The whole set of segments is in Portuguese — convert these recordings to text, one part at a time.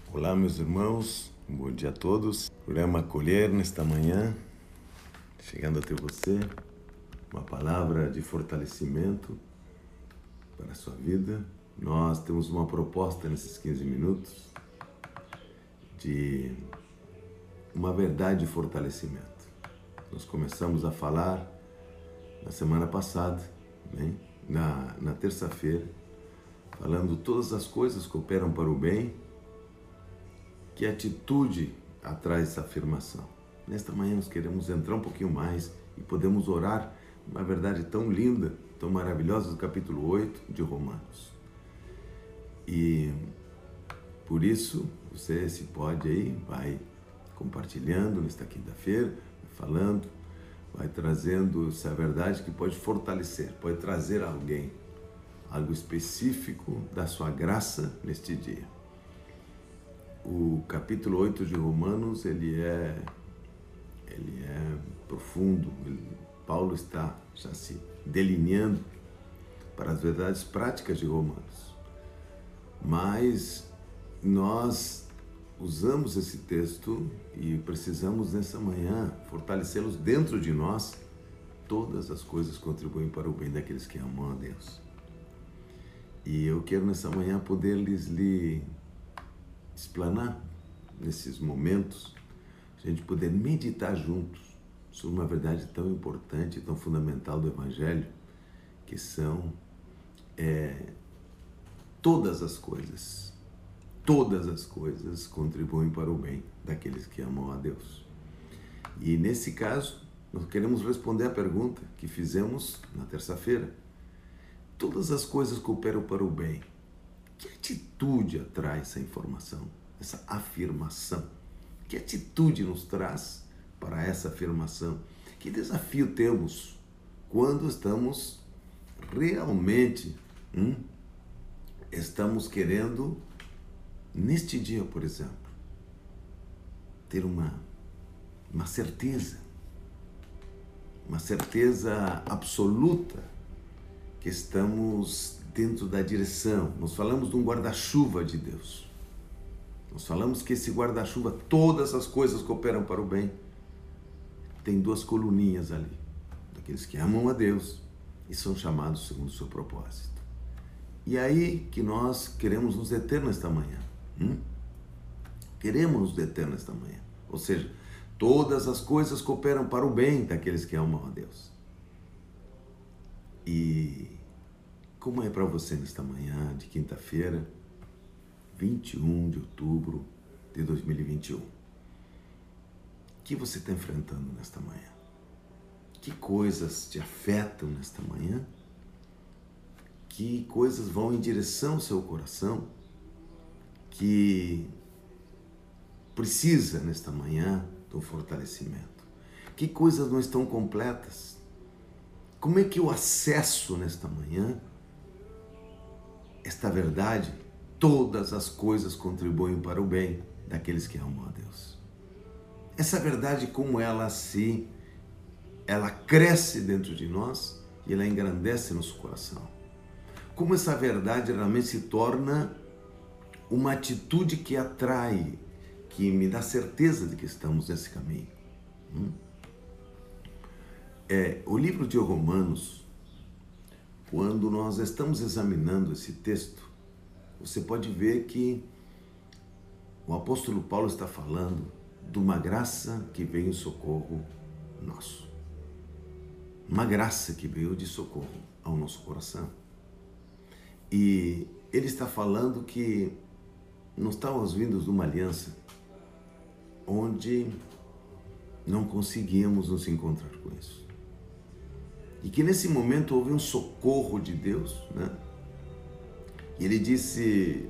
Olá, meus irmãos, bom dia a todos. Programa Acolher nesta manhã, chegando até você, uma palavra de fortalecimento para a sua vida. Nós temos uma proposta nesses 15 minutos de uma verdade de fortalecimento. Nós começamos a falar na semana passada, na terça-feira, falando todas as coisas que operam para o bem. Que atitude atrás essa afirmação? Nesta manhã nós queremos entrar um pouquinho mais e podemos orar uma verdade tão linda, tão maravilhosa do capítulo 8 de Romanos. E por isso, você se pode aí, vai compartilhando nesta quinta-feira, falando, vai trazendo essa verdade que pode fortalecer, pode trazer a alguém algo específico da sua graça neste dia. O capítulo 8 de Romanos, ele é profundo. Paulo está já se delineando para as verdades práticas de Romanos. Mas nós usamos esse texto e precisamos nessa manhã fortalecê-los dentro de nós. Todas as coisas contribuem para o bem daqueles que amam a Deus. E eu quero nessa manhã poder lhe explanar nesses momentos, a gente poder meditar juntos sobre uma verdade tão importante, tão fundamental do Evangelho, que são todas as coisas contribuem para o bem daqueles que amam a Deus. E nesse caso, nós queremos responder a pergunta que fizemos na terça-feira. Todas as coisas cooperam para o bem. Que atitude atrai essa informação, essa afirmação? Que atitude nos traz para essa afirmação? Que desafio temos quando estamos realmente estamos querendo, neste dia, por exemplo, ter uma certeza absoluta que estamos dentro da direção. Nós falamos de um guarda-chuva de Deus. Nós falamos que esse guarda-chuva, todas as coisas cooperam para o bem. Tem duas coluninhas ali, daqueles que amam a Deus e são chamados segundo o seu propósito. E aí que nós queremos nos deter nesta manhã. Queremos nos deter nesta manhã. Ou seja, todas as coisas cooperam para o bem daqueles que amam a Deus. E como é para você nesta manhã de quinta-feira, 21 de outubro de 2021? O que você está enfrentando nesta manhã? Que coisas te afetam nesta manhã? Que coisas vão em direção ao seu coração? Que precisa nesta manhã do fortalecimento? Que coisas não estão completas? Como é que eu acesso nesta manhã esta verdade? Todas as coisas contribuem para o bem daqueles que amam a Deus. Essa verdade, como ela cresce dentro de nós e ela engrandece nosso coração. Como essa verdade realmente se torna uma atitude que atrai, que me dá certeza de que estamos nesse caminho. O livro de Romanos, quando nós estamos examinando esse texto, você pode ver que o apóstolo Paulo está falando de uma graça que veio em socorro nosso. Uma graça que veio de socorro ao nosso coração. E ele está falando que nós estávamos vindos de uma aliança onde não conseguíamos nos encontrar com isso. E que nesse momento houve um socorro de Deus, né? E ele disse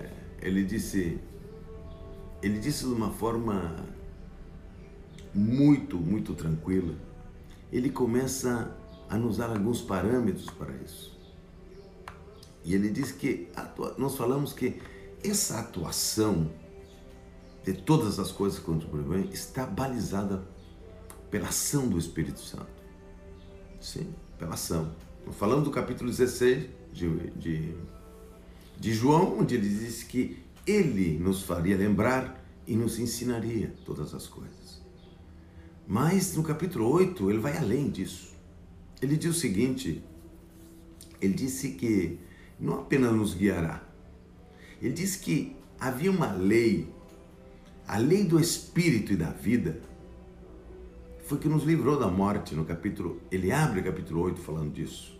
de uma forma muito, muito tranquila. Ele começa a nos dar alguns parâmetros para isso. E ele diz que nós falamos que essa atuação de todas as coisas que contribuem está balizada pela ação do Espírito Santo. Sim, pela ação. Nós falamos do capítulo 16 de João, onde ele diz que Ele nos faria lembrar e nos ensinaria todas as coisas. Mas no capítulo 8, ele vai além disso. Ele diz o seguinte, ele disse que não apenas nos guiará, ele disse que havia uma lei, a lei do Espírito e da vida, foi que nos livrou da morte no capítulo, ele abre o capítulo 8 falando disso.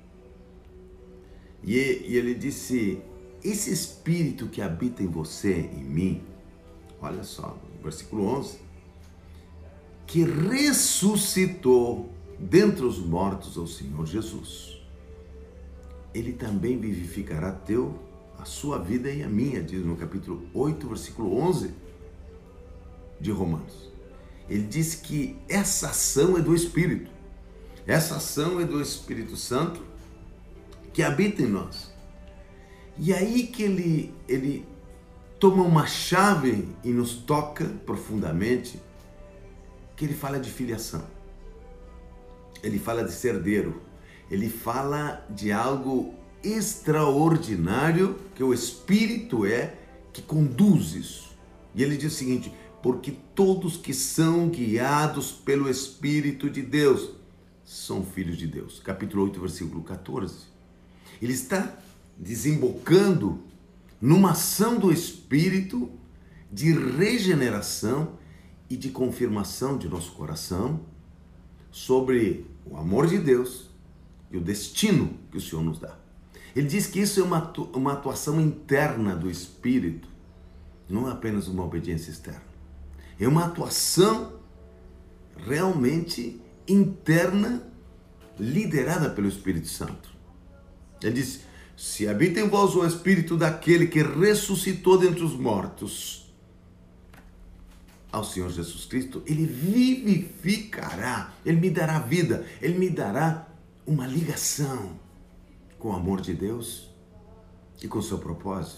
E ele disse, esse Espírito que habita em você, em mim, olha só, versículo 11, que ressuscitou dentre os mortos ao Senhor Jesus, ele também vivificará a sua vida e a minha, diz no capítulo 8, versículo 11 de Romanos. Ele diz que essa ação é do Espírito. Essa ação é do Espírito Santo que habita em nós. E aí que ele toma uma chave e nos toca profundamente, que ele fala de filiação. Ele fala de ser herdeiro. Ele fala de algo extraordinário que o Espírito que conduz isso. E ele diz o seguinte, porque todos que são guiados pelo Espírito de Deus são filhos de Deus. Capítulo 8, versículo 14. Ele está desembocando numa ação do Espírito de regeneração e de confirmação de nosso coração sobre o amor de Deus e o destino que o Senhor nos dá. Ele diz que isso é uma atuação interna do Espírito, não é apenas uma obediência externa. É uma atuação realmente interna, liderada pelo Espírito Santo. Ele diz, se habita em vós o Espírito daquele que ressuscitou dentre os mortos, ao Senhor Jesus Cristo, ele vivificará, ele me dará vida, ele me dará uma ligação com o amor de Deus e com o seu propósito.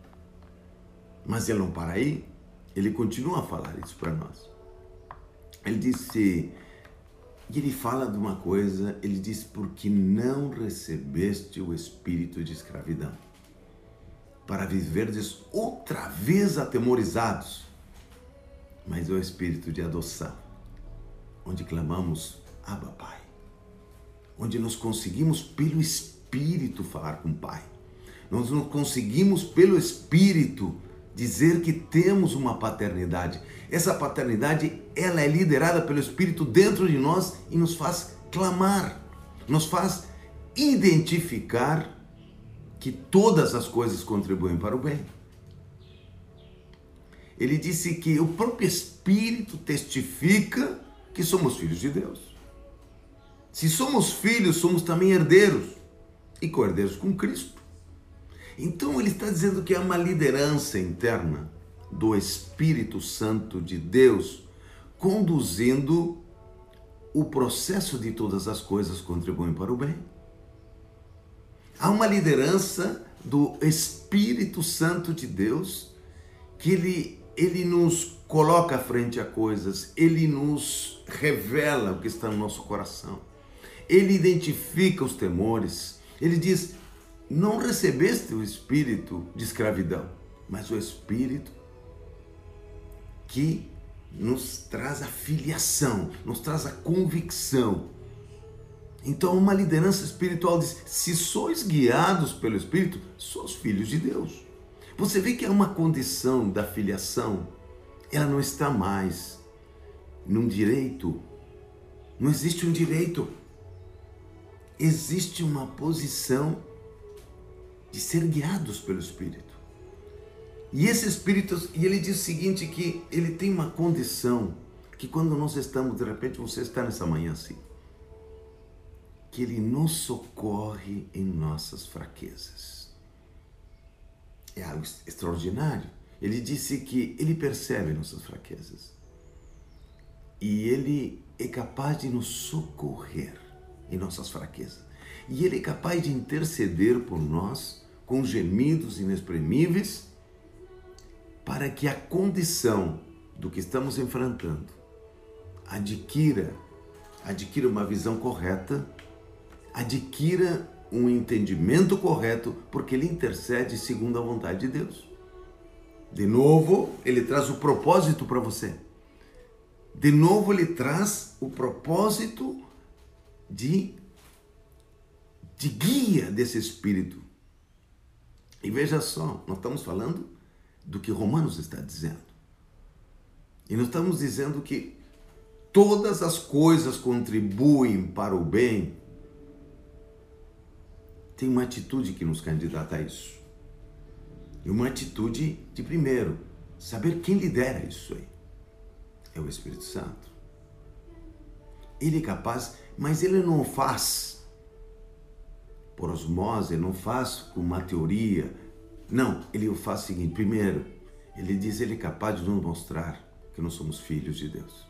Mas ele não para aí, ele continua a falar isso para nós. Ele disse, e ele fala de uma coisa, ele diz, porque não recebeste o espírito de escravidão, para viverdes outra vez atemorizados, mas o espírito de adoção, onde clamamos, Abba, Pai, onde nós conseguimos pelo Espírito falar com o Pai, nós não conseguimos pelo Espírito dizer que temos uma paternidade. Essa paternidade, ela é liderada pelo Espírito dentro de nós e nos faz clamar, nos faz identificar que todas as coisas contribuem para o bem. Ele disse que o próprio Espírito testifica que somos filhos de Deus. Se somos filhos, somos também herdeiros e co-herdeiros com Cristo. Então ele está dizendo que é uma liderança interna do Espírito Santo de Deus conduzindo o processo de todas as coisas contribuem para o bem. Há uma liderança do Espírito Santo de Deus que ele nos coloca frente a coisas, ele nos revela o que está no nosso coração, ele identifica os temores, ele diz, não recebeste o espírito de escravidão, mas o espírito que nos traz a filiação, nos traz a convicção. Então uma liderança espiritual diz, se sois guiados pelo Espírito, sois filhos de Deus. Você vê que é uma condição da filiação, ela não está mais num direito, não existe um direito, existe uma posição de ser guiados pelo Espírito. E esse Espírito, e ele diz o seguinte, que ele tem uma condição, que quando nós estamos, de repente você está nessa manhã assim, que ele nos socorre em nossas fraquezas. É algo extraordinário. Ele disse que ele percebe nossas fraquezas. E ele é capaz de nos socorrer em nossas fraquezas. E ele é capaz de interceder por nós com gemidos inexprimíveis para que a condição do que estamos enfrentando adquira uma visão correta, adquira um entendimento correto, porque ele intercede segundo a vontade de Deus. De novo, ele traz o propósito para você. De novo, ele traz o propósito de guia desse Espírito. E veja só, nós estamos falando do que Romanos está dizendo. E nós estamos dizendo que todas as coisas contribuem para o bem. Tem uma atitude que nos candidata a isso. E uma atitude de, primeiro, saber quem lidera isso aí. É o Espírito Santo. Ele é capaz, mas ele não faz por osmose, ele não faz com uma teoria. Não, ele faz o seguinte: primeiro, ele diz, ele é capaz de nos mostrar que nós somos filhos de Deus.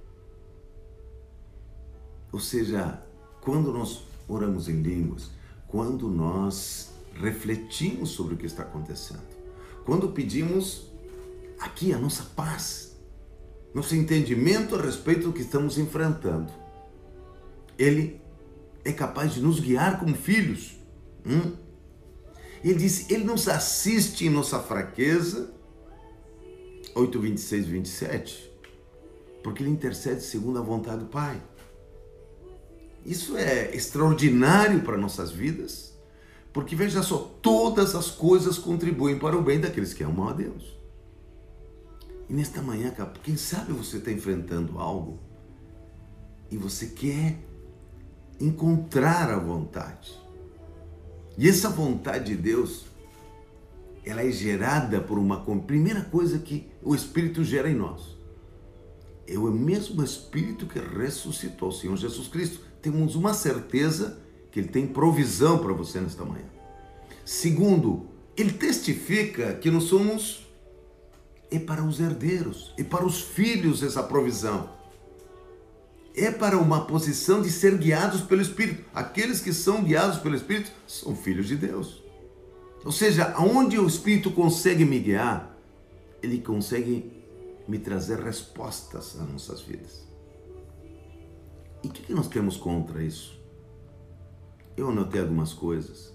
Ou seja, quando nós oramos em línguas, quando nós refletimos sobre o que está acontecendo, quando pedimos aqui a nossa paz, nosso entendimento a respeito do que estamos enfrentando, ele é capaz de nos guiar como filhos. Ele disse, ele nos assiste em nossa fraqueza, 8, 26 e 27, porque ele intercede segundo a vontade do Pai. Isso é extraordinário para nossas vidas, porque veja só, todas as coisas contribuem para o bem daqueles que amam a Deus. E nesta manhã, quem sabe você está enfrentando algo e você quer encontrar a vontade. E essa vontade de Deus, ela é gerada por uma primeira coisa que o Espírito gera em nós. É o mesmo Espírito que ressuscitou o Senhor Jesus Cristo. Temos uma certeza que Ele tem provisão para você nesta manhã. Segundo, Ele testifica que nós somos, é para os herdeiros, é para os filhos essa provisão. É para uma posição de ser guiados pelo Espírito. Aqueles que são guiados pelo Espírito são filhos de Deus. Ou seja, aonde o Espírito consegue me guiar, Ele consegue me trazer respostas às nossas vidas. E o que nós temos contra isso? Eu anotei algumas coisas.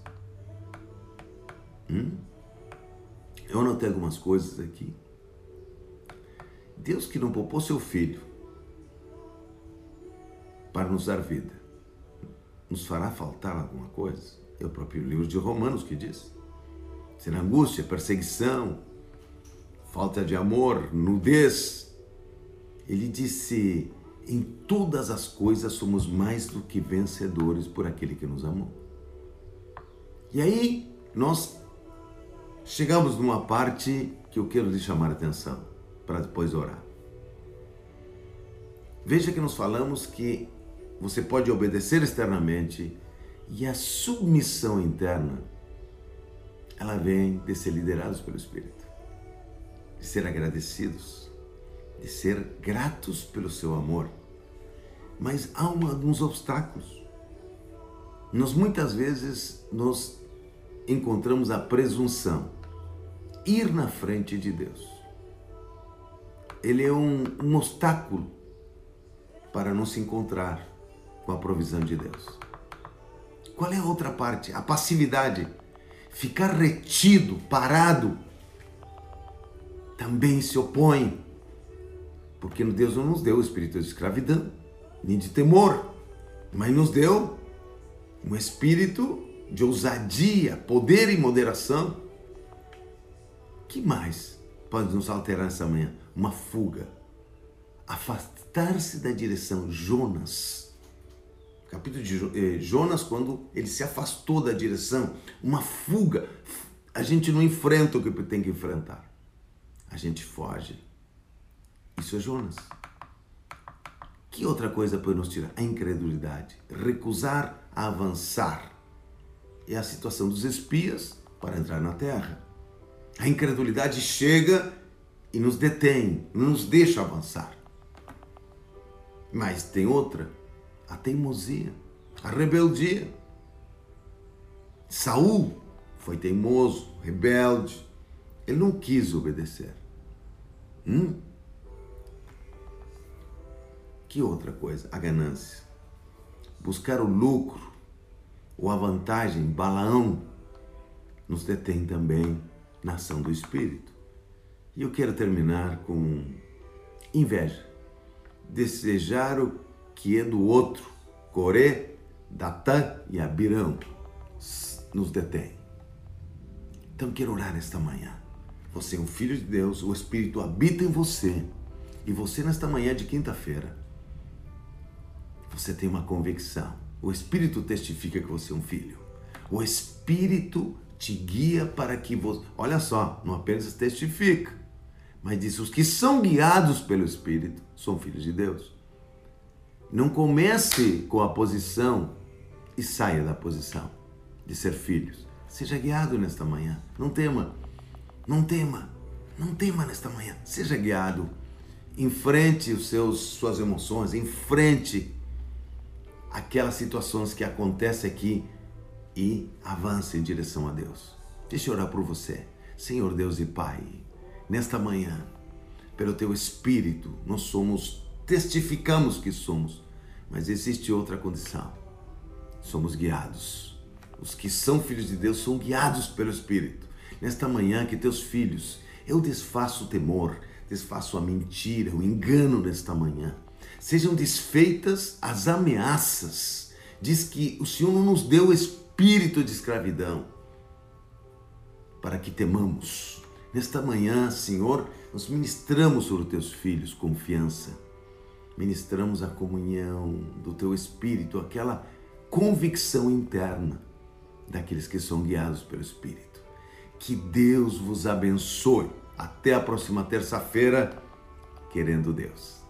Eu anotei algumas coisas aqui. Deus que não poupou seu Filho para nos dar vida, nos fará faltar alguma coisa? É o próprio livro de Romanos que diz. Será angústia, perseguição, falta de amor, nudez. Ele disse, em todas as coisas somos mais do que vencedores por aquele que nos amou. E aí nós chegamos numa parte que eu quero lhe chamar a atenção, para depois orar. Veja que nós falamos que você pode obedecer externamente e a submissão interna, ela vem de ser liderados pelo Espírito, de ser agradecidos, de ser gratos pelo seu amor. Mas há alguns obstáculos. Nós muitas vezes nós encontramos a presunção, ir na frente de Deus. Ele é um obstáculo para não se encontrar com a provisão de Deus. Qual é a outra parte? A passividade. Ficar retido, parado, também se opõe. Porque Deus não nos deu o espírito de escravidão, nem de temor, mas nos deu um espírito de ousadia, poder e moderação. Que mais pode nos alterar essa manhã? Uma fuga. Afastar-se da direção. Jonas. Capítulo de Jonas, quando ele se afastou da direção. Uma fuga. A gente não enfrenta o que tem que enfrentar. A gente foge. Isso é Jonas. Que outra coisa pode nos tirar? A incredulidade. Recusar a avançar. É a situação dos espias para entrar na terra. A incredulidade chega e nos detém, não nos deixa avançar. Mas tem outra, a teimosia, a rebeldia. Saul foi teimoso, rebelde. Ele não quis obedecer. Que outra coisa? A ganância. Buscar o lucro ou a vantagem, Balaão, nos detém também na ação do Espírito. E eu quero terminar com inveja. Desejar o que é do outro. Coré, Datã e Abirão nos detém. Então quero orar nesta manhã. Você é um filho de Deus, o Espírito habita em você. E você nesta manhã de quinta-feira, você tem uma convicção. O Espírito testifica que você é um filho. O Espírito te guia para que você... Olha só, não apenas testifica, mas diz, os que são guiados pelo Espírito são filhos de Deus. Não comece com a posição e saia da posição de ser filhos. Seja guiado nesta manhã. Não tema, não tema, não tema nesta manhã. Seja guiado. Enfrente suas emoções, enfrente aquelas situações que acontecem aqui e avance em direção a Deus. Deixa eu orar por você. Senhor Deus e Pai, nesta manhã, pelo Teu Espírito, nós testificamos que somos, mas existe outra condição. Somos guiados. Os que são filhos de Deus são guiados pelo Espírito. Nesta manhã, que Teus filhos, eu desfaço o temor, desfaço a mentira, o engano nesta manhã. Sejam desfeitas as ameaças. Diz que o Senhor não nos deu espírito de escravidão para que temamos. Nesta manhã, Senhor, nós ministramos sobre os Teus filhos confiança. Ministramos a comunhão do Teu Espírito, aquela convicção interna daqueles que são guiados pelo Espírito. Que Deus vos abençoe. Até a próxima terça-feira, querendo Deus.